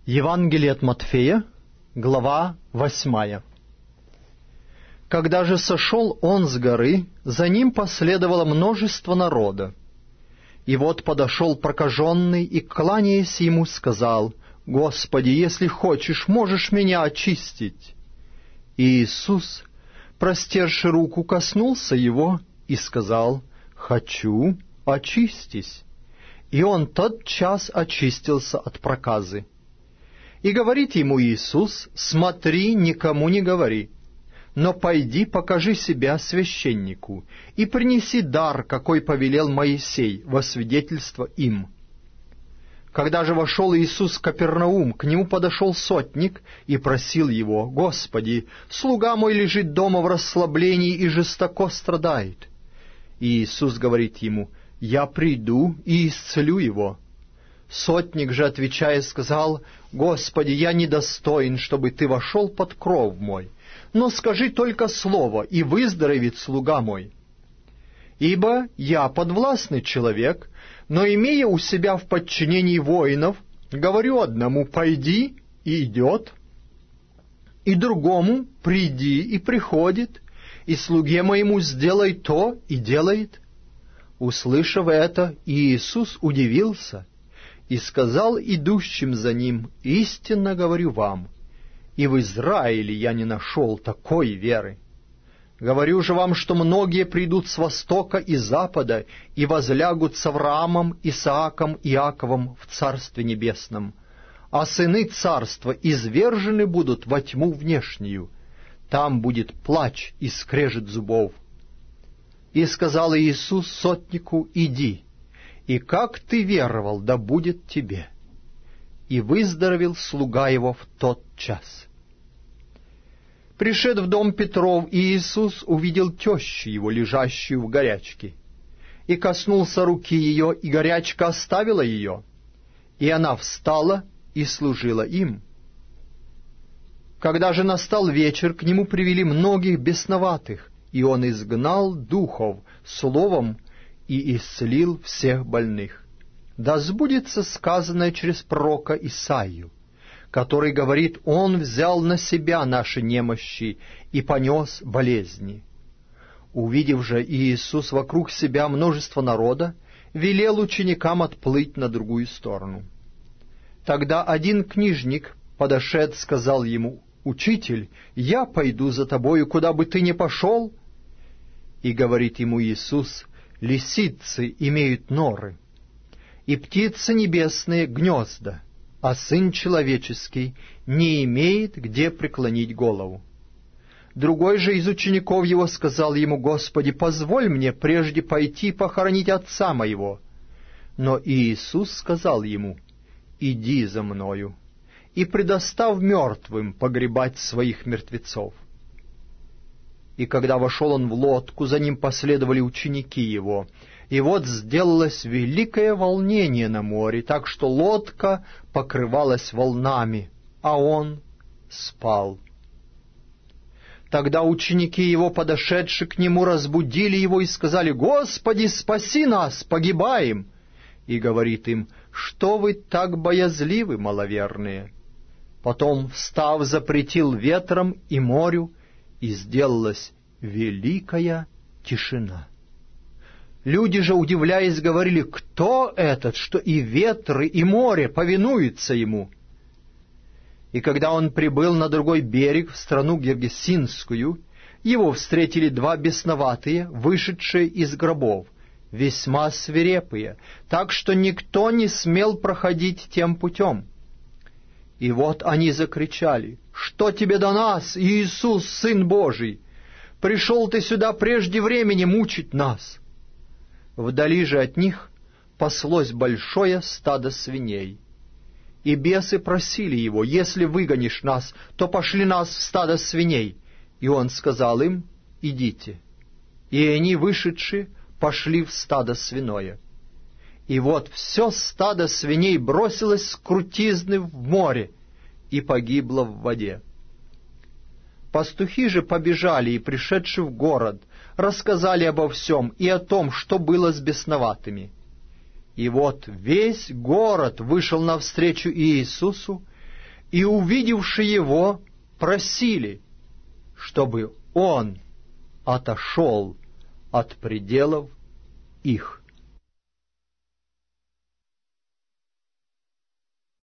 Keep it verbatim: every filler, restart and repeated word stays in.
Евангелие от Матфея, глава восьмая. Когда же сошел он с горы, за ним последовало множество народа. И вот подошел прокаженный и, кланяясь ему, сказал: «Господи, если хочешь, можешь меня очистить». И Иисус, простерши руку, коснулся его и сказал: «Хочу, очистись». И он тотчас очистился от проказы. И говорит ему Иисус: «Смотри, никому не говори, но пойди, покажи себя священнику, и принеси дар, какой повелел Моисей, во свидетельство им». Когда же вошел Иисус в Капернаум, к нему подошел сотник и просил его: «Господи, слуга мой лежит дома в расслаблении и жестоко страдает». И Иисус говорит ему: «Я приду и исцелю его». Сотник же, отвечая, сказал: «Господи, я недостоин, чтобы ты вошел под кров мой, но скажи только слово, и выздоровеет слуга мой. Ибо я подвластный человек, но, имея у себя в подчинении воинов, говорю одному: пойди, и идет, и другому: приди, и приходит, и слуге моему: сделай то, и делает». Услышав это, Иисус удивился и сказал идущим за ним: «Истинно говорю вам, и в Израиле я не нашел такой веры. Говорю же вам, что многие придут с востока и запада и возлягут с Авраамом, Исааком и Иаковом в Царстве Небесном, а сыны царства извержены будут во тьму внешнюю, там будет плач и скрежет зубов». И сказал Иисус сотнику: «Иди, и как ты веровал, да будет тебе». И выздоровел слуга его в тот час. Пришед в дом Петров, Иисус увидел тещу его, лежащую в горячке, и коснулся руки ее, и горячка оставила ее, и она встала и служила им. Когда же настал вечер, к нему привели многих бесноватых, и он изгнал духов словом и исцелил всех больных. Да сбудется сказанное через пророка Исаию, который говорит: «Он взял на себя наши немощи и понес болезни». Увидев же Иисус вокруг себя множество народа, велел ученикам отплыть на другую сторону. Тогда один книжник, подошед, сказал ему: «Учитель, я пойду за тобою, куда бы ты ни пошел». И говорит ему Иисус: «Лисицы имеют норы, и птицы небесные гнезда, а Сын Человеческий не имеет где преклонить голову». Другой же из учеников его сказал ему: «Господи, позволь мне прежде пойти похоронить отца моего». Но Иисус сказал ему: «Иди за мною, и предостав мертвым погребать своих мертвецов». И когда вошел он в лодку, за ним последовали ученики его. И вот сделалось великое волнение на море, так что лодка покрывалась волнами, а он спал. Тогда ученики его, подошедшие к нему, разбудили его и сказали: «Господи, спаси нас, погибаем!» И говорит им: «Что вы так боязливы, маловерные?» Потом, встав, запретил ветром и морю, и сделалась великая тишина. Люди же, удивляясь, говорили: «Кто этот, что и ветры, и море повинуются ему?» И когда он прибыл на другой берег, в страну Гергесинскую, его встретили два бесноватые, вышедшие из гробов, весьма свирепые, так что никто не смел проходить тем путем. И вот они закричали: «Что тебе до нас, Иисус, Сын Божий? Пришел ты сюда прежде времени мучить нас!» Вдали же от них паслось большое стадо свиней. И бесы просили его: «Если выгонишь нас, то пошли нас в стадо свиней». И он сказал им: «Идите». И они, вышедшие, пошли в стадо свиное. И вот все стадо свиней бросилось с крутизны в море и погибло в воде. Пастухи же побежали и, пришедши в город, рассказали обо всем и о том, что было с бесноватыми. И вот весь город вышел навстречу Иисусу, и, увидевши его, просили, чтобы он отошел от пределов их.